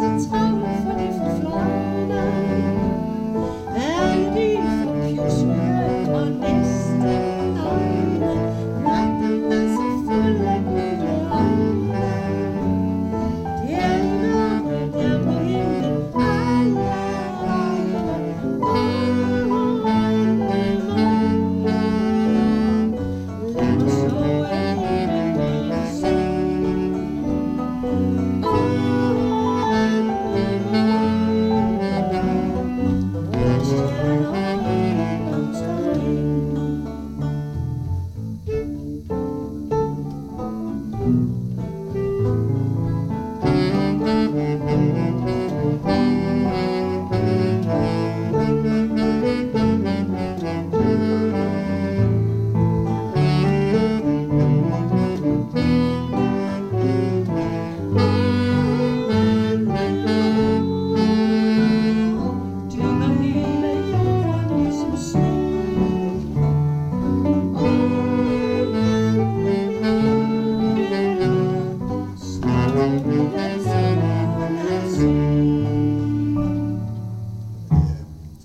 så travlt, for de forfløjner. Alle de forpjuskede og næsten nøgne. Blot dem er så fuld af gode øjne. Det ender der på himlen alle vegne. Lad mig slå himlen i en seng. Let's